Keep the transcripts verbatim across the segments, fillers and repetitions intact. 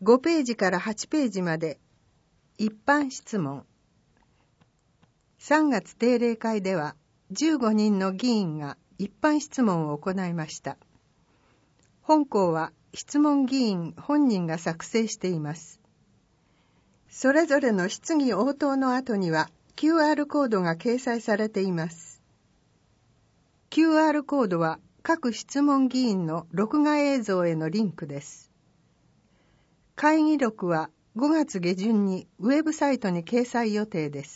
ごページからはちページまで一般質問。さんがつ定例会ではじゅうごにんの議員が一般質問を行いました。本項は質問議員本人が作成しています。それぞれの質疑応答の後には キューアール コードが掲載されています。キューアール コードは各質問議員の録画映像へのリンクです。会議録はごがつ下旬にウェブサイトに掲載予定です。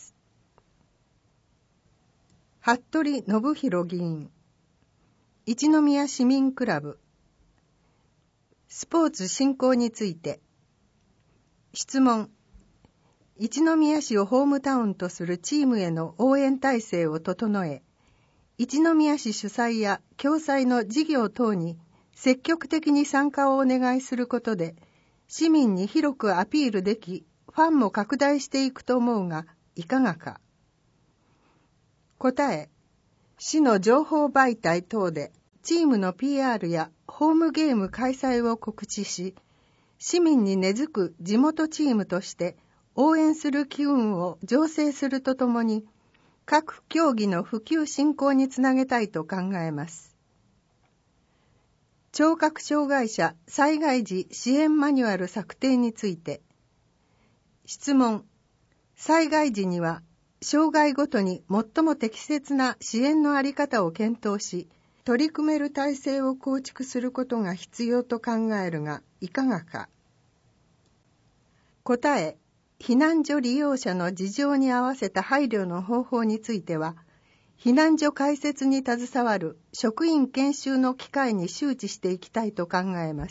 服部信弘議員、一宮市民クラブ、スポーツ振興について。質問。一宮市をホームタウンとするチームへの応援体制を整え、一宮市主催や共催の事業等に積極的に参加をお願いすることで、市民に広くアピールでき、ファンも拡大していくと思うが、いかがか。答え。市の情報媒体等で、チームの ピーアール やホームゲーム開催を告知し、市民に根付く地元チームとして応援する機運を醸成するとともに、各競技の普及振興につなげたいと考えます。聴覚障害者災害時支援マニュアル策定について。質問。災害時には、障害ごとに最も適切な支援のあり方を検討し、取り組める体制を構築することが必要と考えるが、いかがか。答え。避難所利用者の事情に合わせた配慮の方法については、避難所開設に携わる職員研修の機会に周知していきたいと考えます。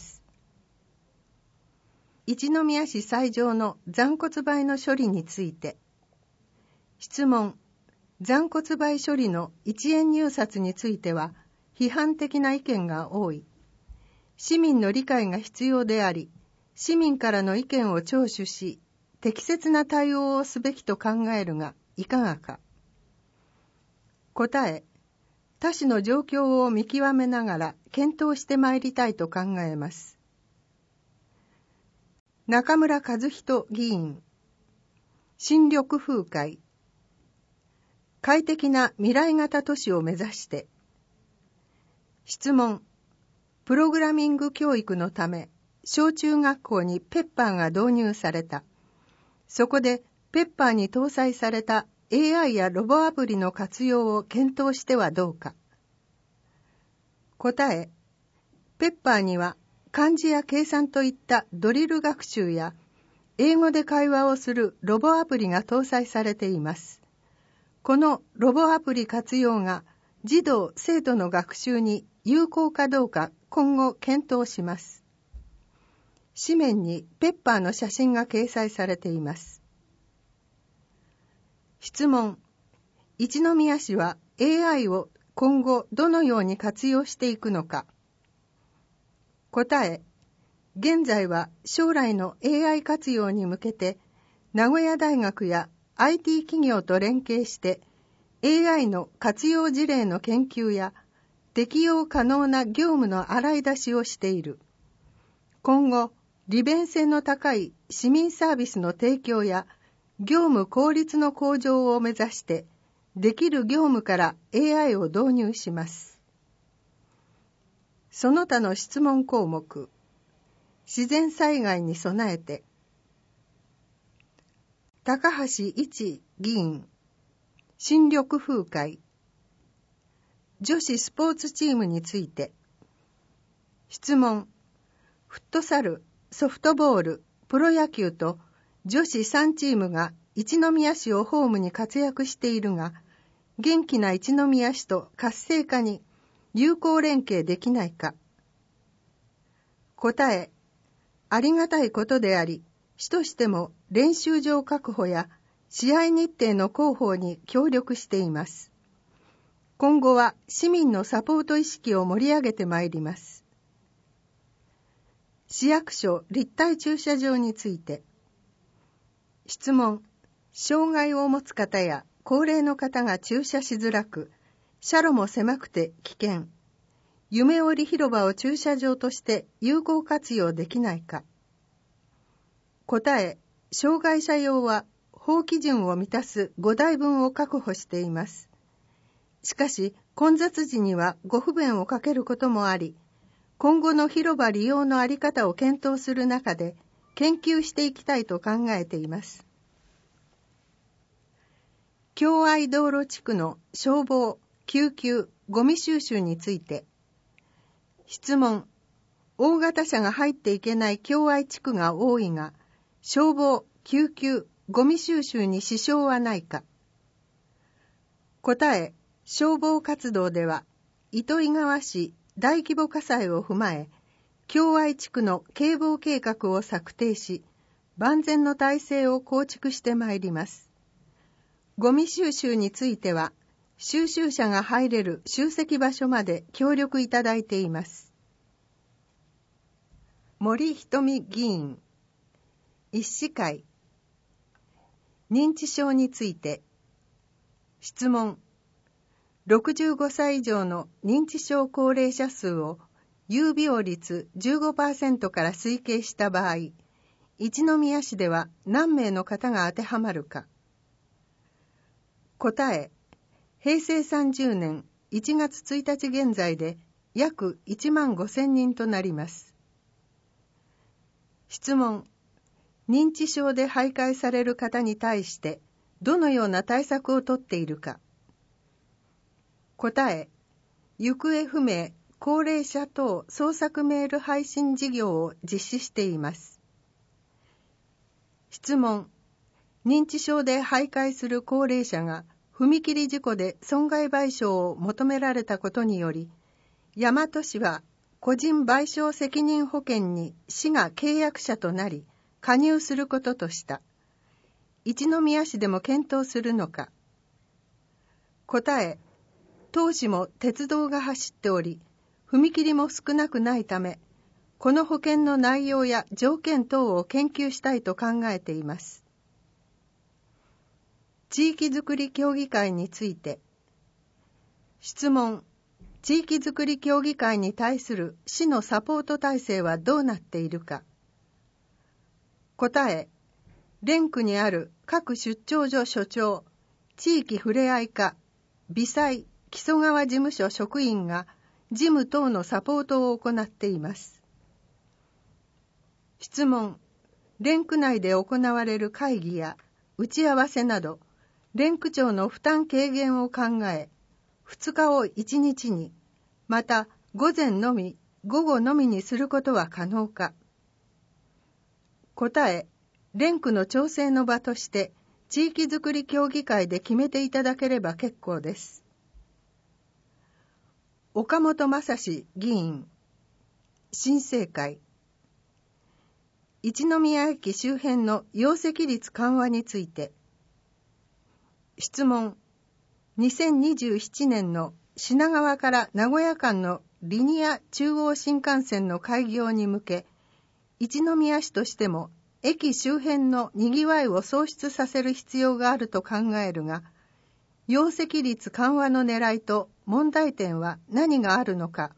一宮市斎場の残骨灰の処理について。質問。残骨灰処理の一円入札については、批判的な意見が多い。市民の理解が必要であり、市民からの意見を聴取し、適切な対応をすべきと考えるが、いかがか。答え。他市の状況を見極めながら検討してまいりたいと考えます。中村和人議員、新緑風会、快適な未来型都市を目指して。質問。プログラミング教育のため、小中学校にペッパーが導入された。そこで、ペッパーに搭載されたエーアイ やロボアプリの活用を検討してはどうか。答え。ペッパーには漢字や計算といったドリル学習や英語で会話をするロボアプリが搭載されています。このロボアプリ活用が児童・生徒の学習に有効かどうか今後検討します。紙面にペッパーの写真が掲載されています。質問。一宮市は エーアイ を今後どのように活用していくのか。答え。現在は将来の エーアイ 活用に向けて、名古屋大学や アイティー 企業と連携して、エーアイ の活用事例の研究や、適用可能な業務の洗い出しをしている。今後、利便性の高い市民サービスの提供や、業務効率の向上を目指して、できる業務から エーアイ を導入します。その他の質問項目。自然災害に備えて。高橋一議員、新緑風会。女子スポーツチームについて。質問。フットサル、ソフトボール、プロ野球と女子さんチームが一宮市をホームに活躍しているが、元気な一宮市と活性化に友好連携できないか。答え。ありがたいことであり、市としても練習場確保や試合日程の広報に協力しています。今後は市民のサポート意識を盛り上げてまいります。市役所立体駐車場について。質問。障害を持つ方や高齢の方が駐車しづらく、車路も狭くて危険。夢折広場を駐車場として有効活用できないか。 答え、障害者用は法基準を満たすごだいぶんを確保しています。しかし、混雑時にはご不便をかけることもあり、今後の広場利用のあり方を検討する中で、研究していきたいと考えています。共愛道路地区の消防、救急、ゴミ収集について。質問。大型車が入っていけない共愛地区が多いが、消防、救急、ゴミ収集に支障はないか。答え、消防活動では、糸魚川市大規模火災を踏まえ、共愛地区の警防計画を策定し、万全の体制を構築してまいります。ゴミ収集については、収集車が入れる集積場所まで協力いただいています。森ひとみ議員、医師会。認知症について。質問。ろくじゅうごさい以上の認知症高齢者数を有病率 じゅうごパーセント から推計した場合、一宮市では何名の方が当てはまるか。答え、へいせいさんじゅうねんいちがつついたち現在で約いちまんごせんにんとなります。質問。認知症で徘徊される方に対してどのような対策をとっているか。答え、行方不明高齢者等捜索メール配信事業を実施しています。質問。認知症で徘徊する高齢者が踏切事故で損害賠償を求められたことにより、大和市は個人賠償責任保険に市が契約者となり、加入することとした。一宮市でも検討するのか。答え、当市も鉄道が走っており、踏切も少なくないため、この保険の内容や条件等を研究したいと考えています。地域づくり協議会について。質問。地域づくり協議会に対する市のサポート体制はどうなっているか。答え。連区にある各出張所所長、地域ふれあい課、微細、木曽川事務所職員が事務等のサポートを行っています。質問。連区内で行われる会議や打ち合わせなど、連区長の負担軽減を考え、ふつかをいちにちに、また午前のみ、午後のみにすることは可能か。答え、連区の調整の場として、地域づくり協議会で決めていただければ結構です。岡本正史議員、新生会。一宮駅周辺の容積率緩和について。質問。にせんにじゅうななねんの品川から名古屋間のリニア中央新幹線の開業に向け、一宮市としても駅周辺のにぎわいを創出させる必要があると考えるが、容積率緩和の狙いと問題点は何があるのか。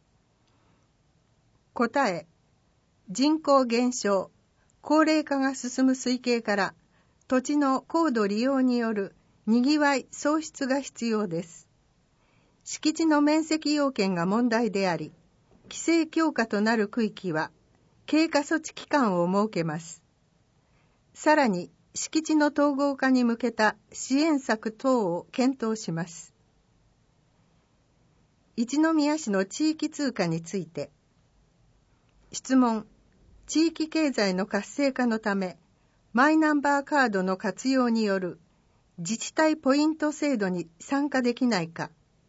答え、人口減少、高齢化が進む推計から土地の高度利用によるにぎわい創出が必要です。敷地の面積要件が問題であり、規制強化となる区域は経過措置期間を設けます。さらに、敷地の統合化に向けた支援策等を検討します。一宮市の地域通貨について。質問。地域経済の活性化のため、マイナンバーカードの活用による自治体ポイント制度に参加できないか。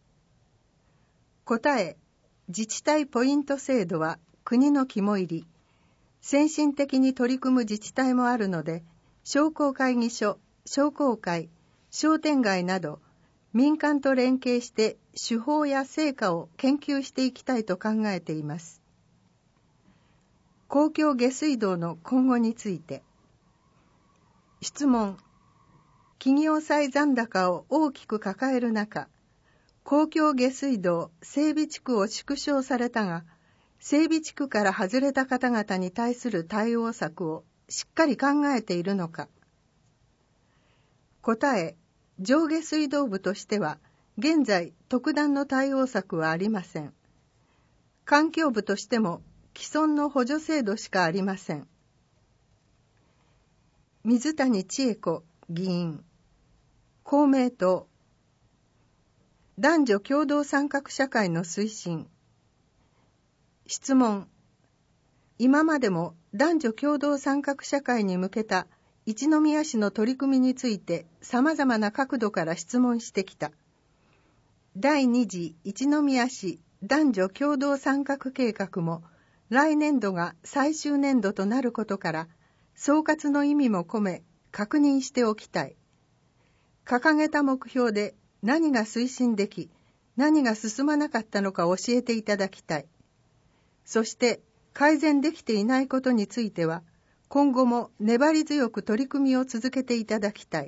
答え、自治体ポイント制度は国の肝入り、先進的に取り組む自治体もあるので、商工会議所、商工会、商店街など、民間と連携して手法や成果を研究していきたいと考えています。公共下水道の今後について。質問。企業債残高を大きく抱える中、公共下水道整備地区を縮小されたが、整備地区から外れた方々に対する対応策をしっかり考えているのか。答え、上下水道部としては、現在特段の対応策はありません。環境部としても既存の補助制度しかありません。水谷千恵子議員、公明党。男女共同参画社会の推進。質問。今までも男女共同参画社会に向けた一宮市の取り組みについて様々な角度から質問してきた。第二次一宮市男女共同参画計画も来年度が最終年度となることから、総括の意味も込め確認しておきたい。掲げた目標で何が推進でき、何が進まなかったのか教えていただきたい。そして改善できていないことについては、今後も粘り強く取り組みを続けていただきたい。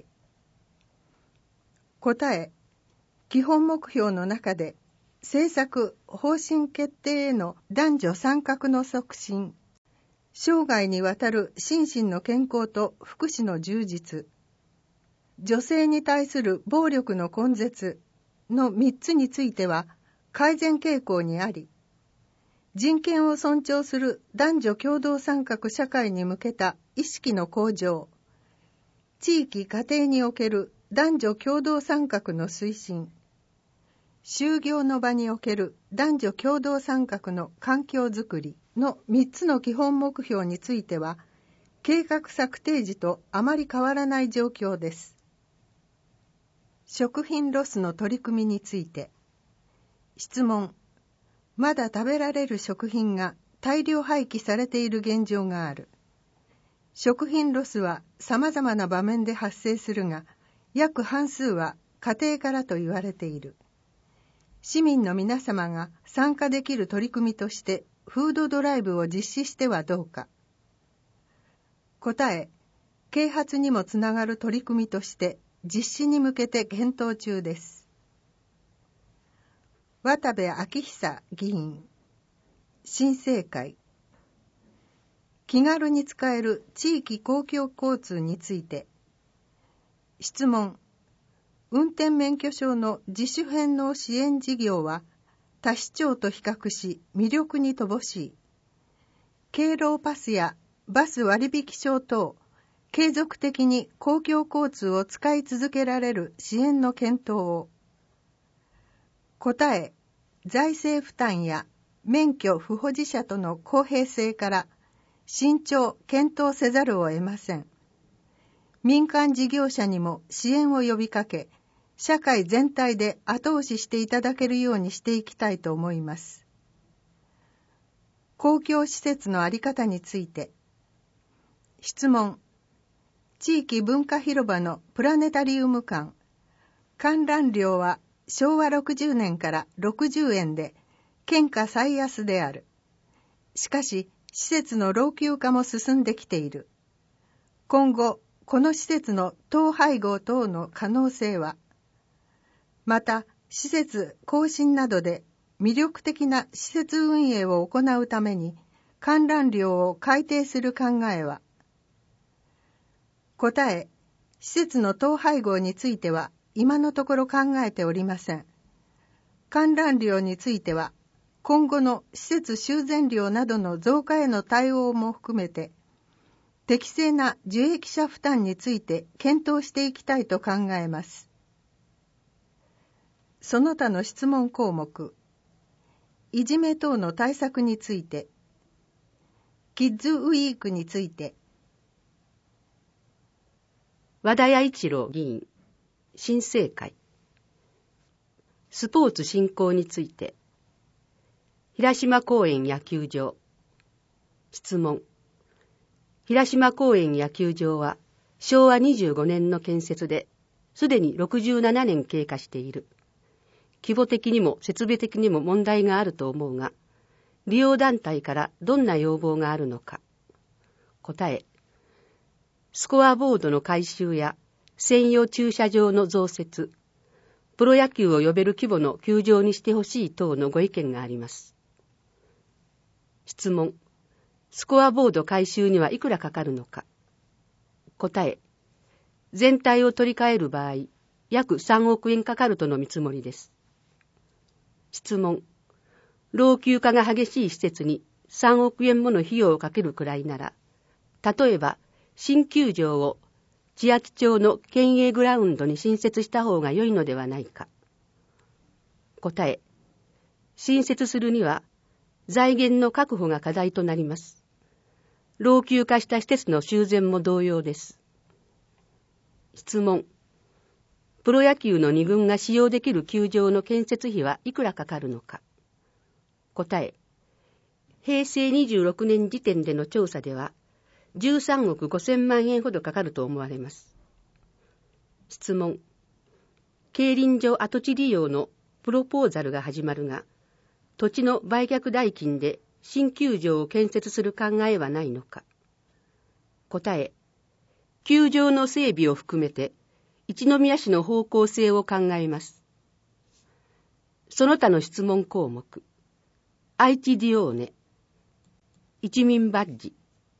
答え、基本目標の中で、政策方針決定への男女参画の促進、生涯にわたる心身の健康と福祉の充実、女性に対する暴力の根絶のみっつについては改善傾向にあり、人権を尊重する男女共同参画社会に向けた意識の向上、地域家庭における男女共同参画の推進、就業の場における男女共同参画の環境づくりのみっつの基本目標については、計画策定時とあまり変わらない状況です。食品ロスの取り組みについて。質問。まだ食べられる食品が大量廃棄されている現状がある。食品ロスは様々な場面で発生するが、約半数は家庭からと言われている。市民の皆様が参加できる取り組みとしてフードドライブを実施してはどうか。答え、啓発にもつながる取り組みとして実施に向けて検討中です。渡部昭久議員、新生会。気軽に使える地域公共交通について。質問。運転免許証の自主返納支援事業は他市町と比較し魅力に乏しい。敬老パスやバス割引証等、継続的に公共交通を使い続けられる支援の検討を。答え、財政負担や免許不保持者との公平性から慎重検討せざるを得ません。民間事業者にも支援を呼びかけ、社会全体で後押ししていただけるようにしていきたいと思います。公共施設の在り方について。質問。地域文化広場のプラネタリウム館、観覧料はしょうわろくじゅうねんからろくじゅうえんで、県下最安である。しかし、施設の老朽化も進んできている。今後、この施設の統廃合等の可能性は。また、施設更新などで魅力的な施設運営を行うために、観覧料を改定する考えは。答え、施設の統廃合については、今のところ考えておりません。観覧料については、今後の施設修繕料などの増加への対応も含めて、適正な受益者負担について検討していきたいと考えます。その他の質問項目、いじめ等の対策について、キッズウィークについて。 和田屋一郎議員、新生会。スポーツ振興について。平島公園野球場。質問。平島公園野球場はしょうわにじゅうごねんの建設で、すでにろくじゅうななねん経過している。規模的にも設備的にも問題があると思うが、利用団体からどんな要望があるのか。答え。スコアボードの改修や専用駐車場の増設、プロ野球を呼べる規模の球場にしてほしい等のご意見があります。質問。 スコアボード改修にはいくらかかるのか。答え、全体を取り替える場合、約さんおくえんかかるとの見積もりです。質問。老朽化が激しい施設にさんおくえんもの費用をかけるくらいなら、例えば新球場を千秋町の県営グラウンドに新設した方が良いのではないか。答え。新設するには財源の確保が課題となります。老朽化した施設の修繕も同様です。質問。プロ野球のに軍が使用できる球場の建設費はいくらかかるのか。答え。へいせいにじゅうろくねん時点での調査ではじゅうさんおくごせんまんえんほどかかると思われます。質問。競輪場跡地利用のプロポーザルが始まるが、土地の売却代金で新球場を建設する考えはないのか。答え。球場の整備を含めて一宮市の方向性を考えます。その他の質問項目。愛知ディオーネ。一民バッジ。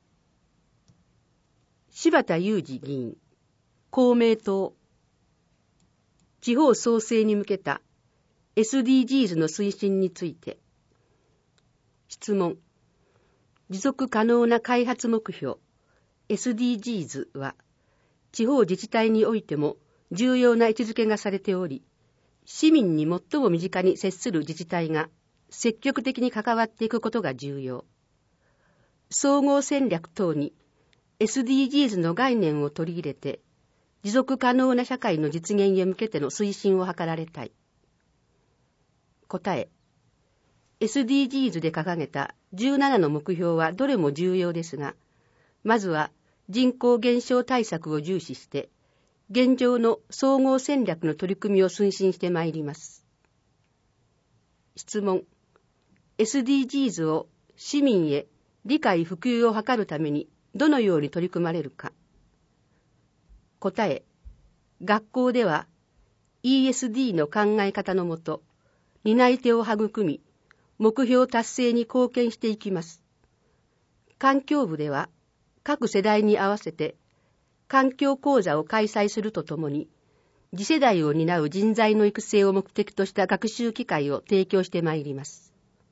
柴田裕二議員。公明党。地方創生に向けた エスディージーズ の推進について。質問。持続可能な開発目標 エスディージーズ は地方自治体においても重要な位置づけがされており、市民に最も身近に接する自治体が積極的に関わっていくことが重要。総合戦略等に エスディージーズ の概念を取り入れて、持続可能な社会の実現へ向けての推進を図られたい。答え。エスディージーズ で掲げたじゅうななの目標はどれも重要ですが、まずは人口減少対策を重視して、現状の総合戦略の取り組みを推進してまいります。質問。エスディージーズ を市民へ理解普及を図るためにどのように取り組まれるか。答え。学校では イーエスディー の考え方のもと、担い手を育み、目標達成に貢献していきます。環境部では各世代に合わせて環境講座を開催するとともに、次世代を担う人材の育成を目的とした学習機会を提供してまいります。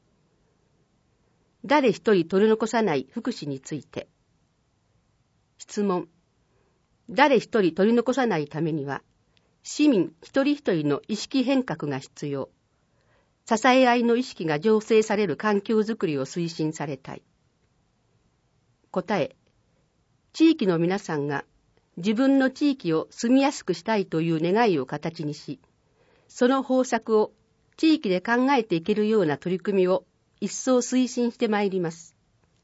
誰一人取り残さない福祉について。質問。誰一人取り残さないためには、市民一人一人の意識変革が必要。支え合いの意識が醸成される環境づくりを推進されたい。答え。地域の皆さんが自分の地域を住みやすくしたいという願いを形にし、その方策を地域で考えていけるような取り組みを一層推進してまいります。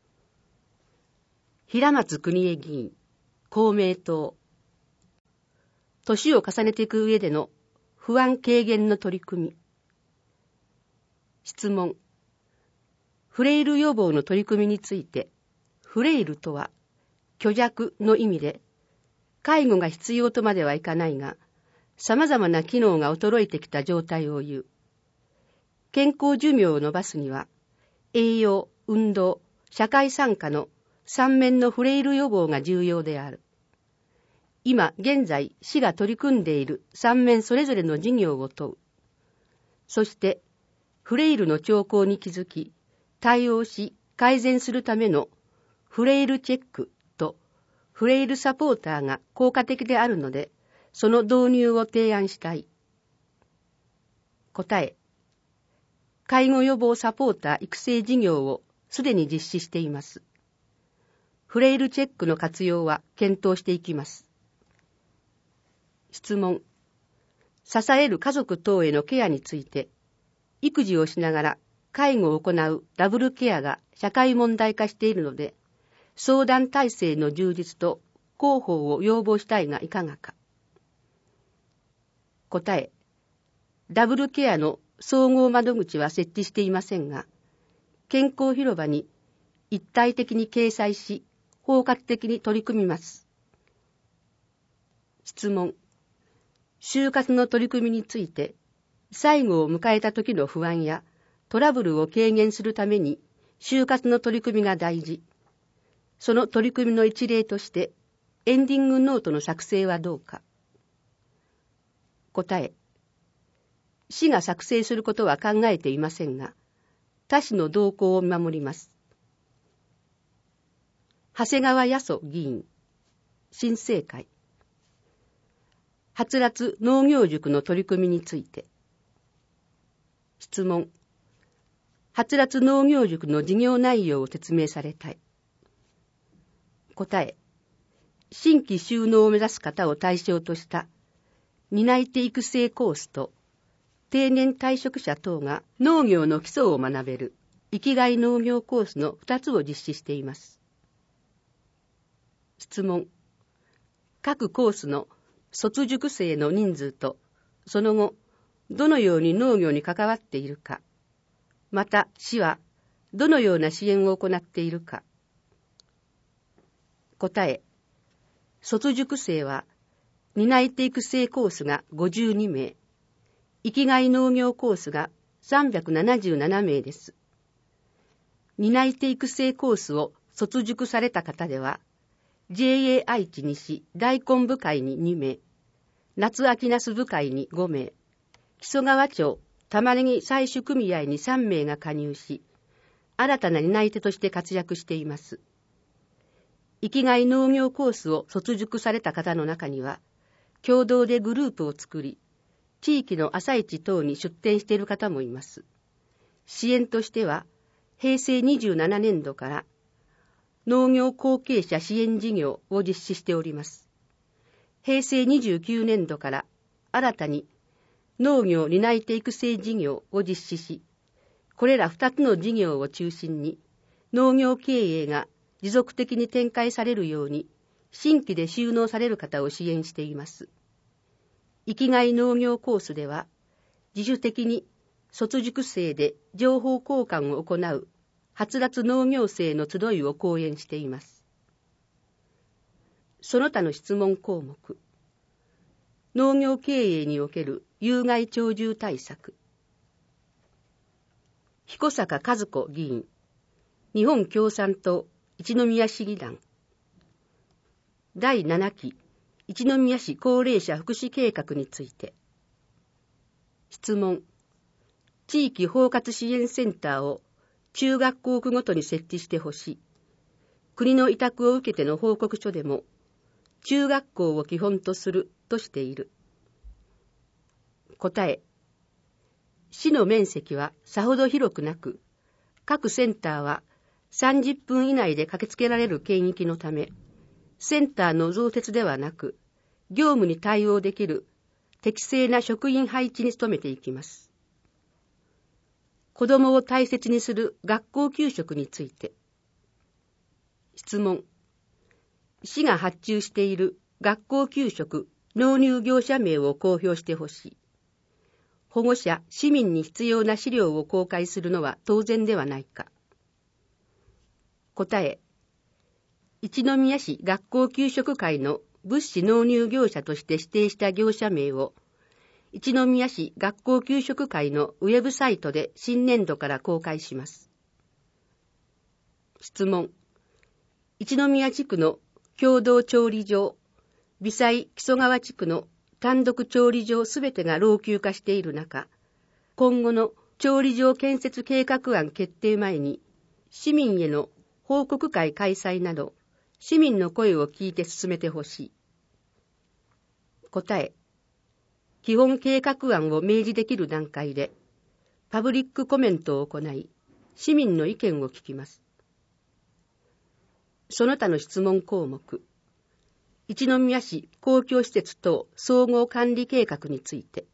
平松邦江議員、公明党。年を重ねていく上での不安軽減の取り組み。質問。フレイル予防の取り組みについて、フレイルとは虚弱の意味で、介護が必要とまではいかないが、様々な機能が衰えてきた状態を言う。健康寿命を延ばすには、栄養、運動、社会参加の三面のフレイル予防が重要である。今現在市が取り組んでいる三面それぞれの事業を問う。そして、フレイルの兆候に気づき、対応し改善するためのフレイルチェックとフレイルサポーターが効果的であるので、その導入を提案したい。答え。介護予防サポーター育成事業をすでに実施しています。フレイルチェックの活用は検討していきます。質問。支える家族等へのケアについて、育児をしながら介護を行うダブルケアが社会問題化しているので、相談体制の充実と広報を要望したいがいかがか。答え。ダブルケアの総合窓口は設置していませんが、健康広場に一体的に掲載し、包括的に取り組みます。質問。就活の取り組みについて、最後を迎えた時の不安やトラブルを軽減するために就活の取り組みが大事。 その取り組みの一例として、エンディングノートの作成はどうか。答え。市が作成することは考えていませんが、他市の動向を見守ります。長谷川八十議員、新生会。はつらつ農業塾の取り組みについて。質問。はつらつ農業塾の事業内容を説明されたい。答え。新規就農を目指す方を対象とした担い手育成コースと定年退職者等が農業の基礎を学べる生きがい農業コースのふたつを実施しています。質問。各コースの卒塾生の人数とその後どのように農業に関わっているか、また市はどのような支援を行っているか。答え。卒塾生は担い手育成コースがごじゅうにめい、生きがい農業コースがさんびゃくななじゅうななめいです。担い手育成コースを卒塾された方では、ジェーエー 愛知西大根部会ににめい、夏秋ナス部会にごめい、木曽川町玉ねぎ採取組合にさんめいが加入し、新たな担い手として活躍しています。生きがい農業コースを卒塾された方の中には、共同でグループを作り、地域の朝市等に出店している方もいます。支援としては、へいせいにじゅうななねんどから農業後継者支援事業を実施しております。へいせいにじゅうきゅうねんどから新たに農業担い手育成事業を実施し、これらふたつの事業を中心に農業経営が持続的に展開されるように、新規で就農される方を支援しています。生きがい農業コースでは、自主的に卒塾生で情報交換を行うはつらつ農業生の集いを講演しています。その他の質問項目。農業経営における有害鳥獣対策。彦坂和子議員、日本共産党一宮市議団。だいななき一宮市高齢者福祉計画について。質問。地域包括支援センターを中学校区ごとに設置してほしい。国の委託を受けての報告書でも、中学校を基本とするとしている。答え。市の面積はさほど広くなく、各センターはさんじゅっぷん以内で駆けつけられる圏域のため、センターの増設ではなく、業務に対応できる適正な職員配置に努めていきます。子どもを大切にする学校給食について。質問。市が発注している学校給食納入業者名を公表してほしい。保護者、市民に必要な資料を公開するのは当然ではないか。答え。一宮市学校給食会の物資納入業者として指定した業者名を、一宮市学校給食会のウェブサイトで新年度から公開します。質問。一宮地区の共同調理場、微細木曽川地区の単独調理場すべてが老朽化している中、今後の調理場建設計画案決定前に、市民への報告会開催など、市民の声を聞いて進めてほしい。答え。基本計画案を明示できる段階で、パブリックコメントを行い、市民の意見を聞きます。その他の質問項目。一宮市公共施設等総合管理計画について。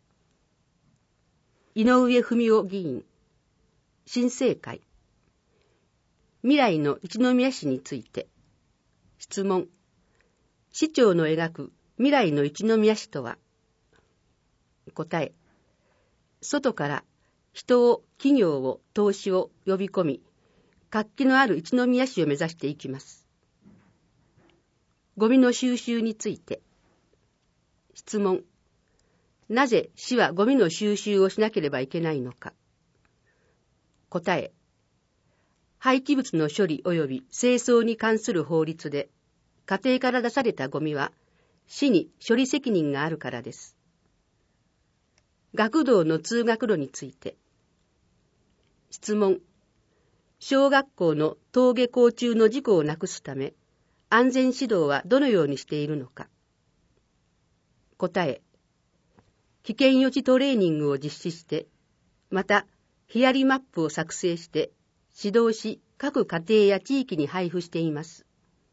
井上文雄議員、新生会。未来の一宮市について。質問。市長の描く未来の一宮市とは。答え。外から人を、企業を、投資を呼び込み、活気のある一宮市を目指していきます。ゴミの収集について。質問。なぜ市はゴミの収集をしなければいけないのか。答え。 廃棄物の処理及び清掃に関する法律で、家庭から出されたゴミは、市に処理責任があるからです。学童の通学路について。質問。小学校の登下校中の事故をなくすため、安全指導はどのようにしているのか。答え。危険予知トレーニングを実施して、また、ヒヤリマップを作成して、指導し、各家庭や地域に配布しています。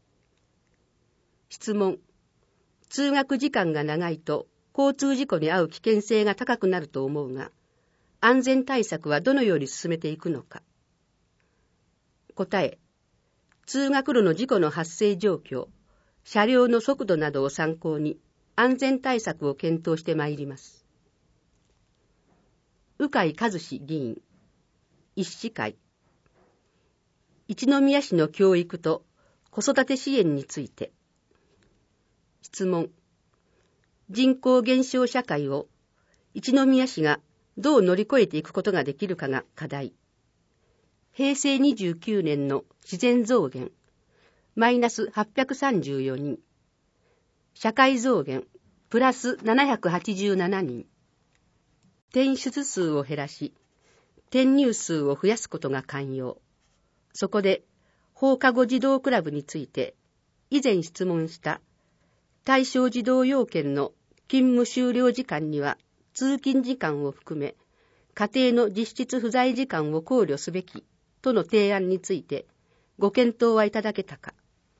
質問。通学時間が長いと、交通事故に遭う危険性が高くなると思うが、安全対策はどのように進めていくのか。答え。通学路の事故の発生状況、車両の速度などを参考に、安全対策を検討してまいります。鵜飼和志議員、一市会。一宮市の教育と子育て支援について。質問。人口減少社会を一宮市がどう乗り越えていくことができるかが課題。へいせいにじゅうきゅうねんの自然増減、マイナスはっぴゃくさんじゅうよにん。社会増減、プラスななひゃくはちじゅうななにん。転出数を減らし、転入数を増やすことが肝要。そこで、放課後児童クラブについて、以前質問した対象児童要件の勤務終了時間には通勤時間を含め、家庭の実質不在時間を考慮すべきとの提案について、ご検討はいただけたか。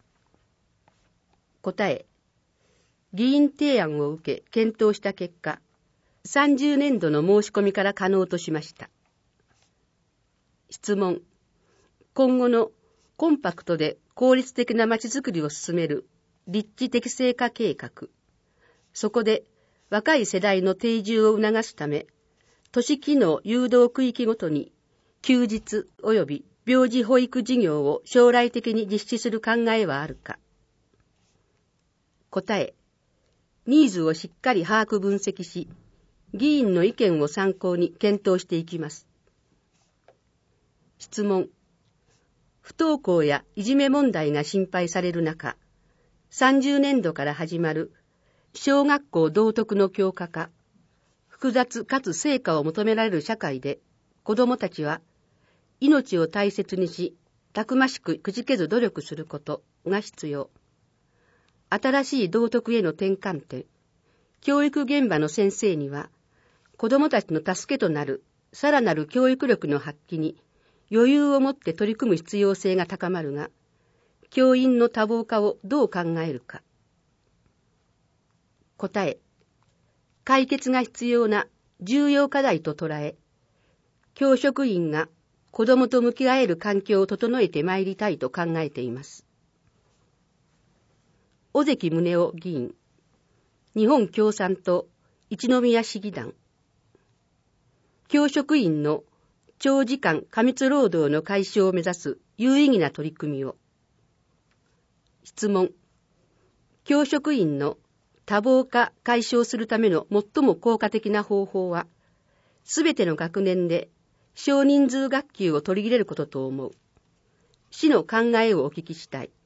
答え。議員提案を受け検討した結果、さんじゅうねんどの申し込みから可能としました。質問。今後のコンパクトで効率的なまちづくりを進める立地適正化計画。そこで若い世代の定住を促すため、都市機能誘導区域ごとに休日及び病児保育事業を将来的に実施する考えはあるか。答え。ニーズをしっかり把握分析し、議員の意見を参考に検討していきます。質問。不登校やいじめ問題が心配される中、さんじゅうねんどから始まる小学校道徳の強化化、複雑かつ成果を求められる社会で、子どもたちは命を大切にし、たくましくくじけず努力することが必要。新しい道徳への転換点、教育現場の先生には、子どもたちの助けとなるさらなる教育力の発揮に余裕を持って取り組む必要性が高まるが、教員の多忙化をどう考えるか。答え。解決が必要な重要課題と捉え、教職員が子どもと向き合える環境を整えてまいりたいと考えています。尾関宗男議員、日本共産党一宮市議団。教職員の長時間過密労働の解消を目指す有意義な取り組みを。質問。教職員の多忙化解消するための最も効果的な方法は、すべての学年で少人数学級を取り入れることと思う。市の考えをお聞きしたい。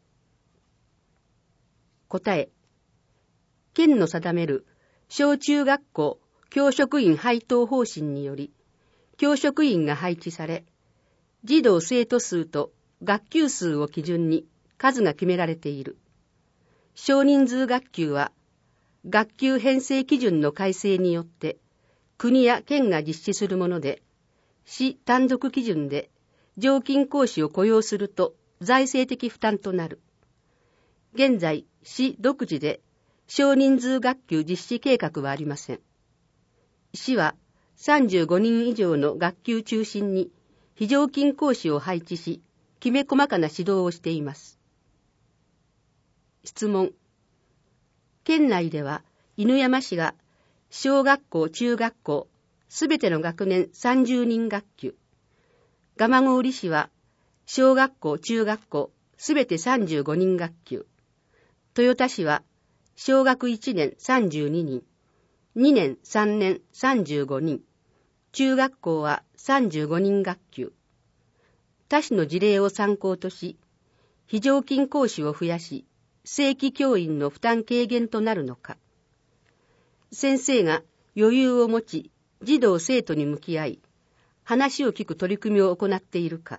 答え。県の定める小中学校教職員配当方針により、教職員が配置され、児童生徒数と学級数を基準に数が決められている。少人数学級は、学級編成基準の改正によって、国や県が実施するもので、市単独基準で常勤講師を雇用すると財政的負担となる。現在、市独自で少人数学級実施計画はありません。市はさんじゅうごにん以上の学級中心に非常勤講師を配置し、きめ細かな指導をしています。質問。県内では犬山市が小学校、中学校、すべての学年さんじゅうにん学級、蒲郡市は小学校、中学校、すべてさんじゅうごにん学級、豊田市は小学いちねんさんじゅうににん、にねんさんねんさんじゅうごにん、中学校はさんじゅうごにん学級、 他種の事例を参考とし、非常勤講師を増やし、正規教員の負担軽減となるのか。先生が余裕を持ち、児童生徒に向き合い、話を聞く取り組みを行っているか。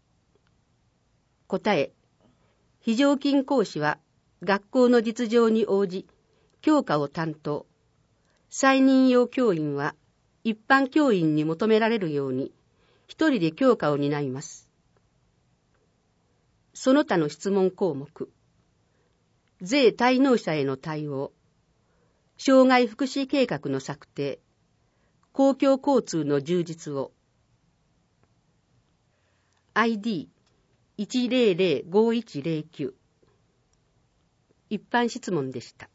答え、非常勤講師は学校の実情に応じ、教科を担当。再任用教員は一般教員に求められるように、一人で教科を担います。その他の質問項目。税滞納者への対応。障害福祉計画の策定。公共交通の充実を。アイディーいちゼロゼロごいちゼロきゅう 一般質問でした。